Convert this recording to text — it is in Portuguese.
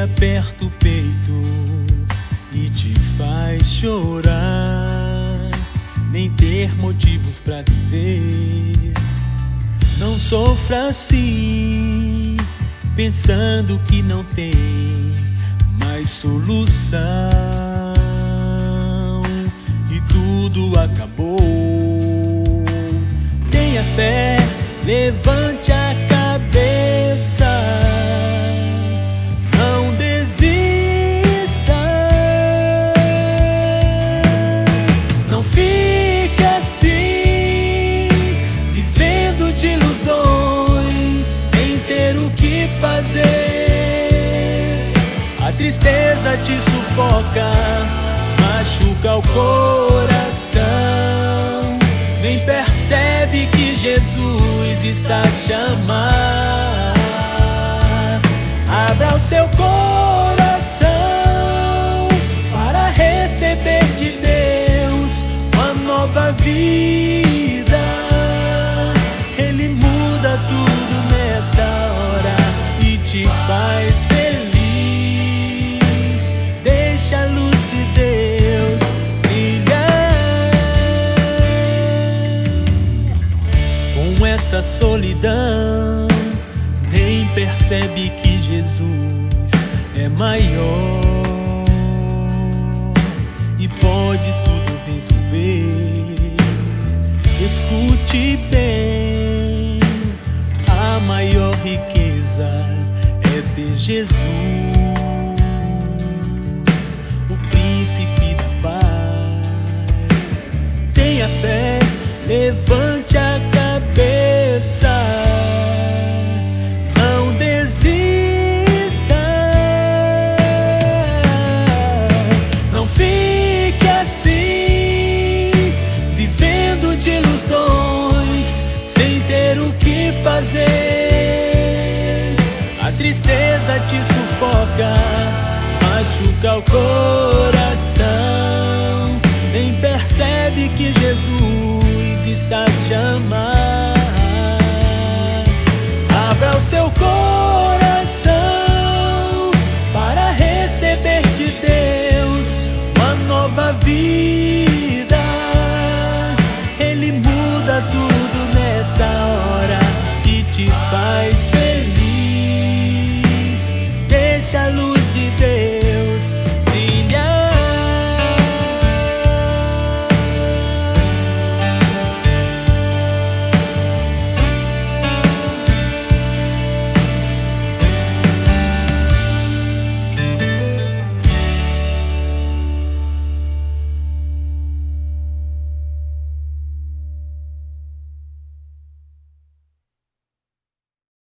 aperta o peito e te faz chorar, nem ter motivos pra viver. Não sofra assim, pensando que não tem mais solução e tudo acabou. Tenha fé, levante a cabeça, não desista. Não fique assim, vivendo de ilusões, sem ter o que fazer. A tristeza te sufoca, machuca o coração. Nem percebe que Jesus está a chamar. Abra o seu coração para receber de Deus uma nova vida. Ele muda tudo nessa hora e te faz feliz. Deixa a luz de Deus com essa solidão. Nem percebe que Jesus é maior e pode tudo resolver. Escute bem, a maior riqueza é ter Jesus, o príncipe da paz. Tenha fé, levante a cabeça, não desista. Não fique assim, vivendo de ilusões, sem ter o que fazer. A tristeza te sufoca, machuca o coração. Nem percebe que Jesus está a chamar. Abra o seu coração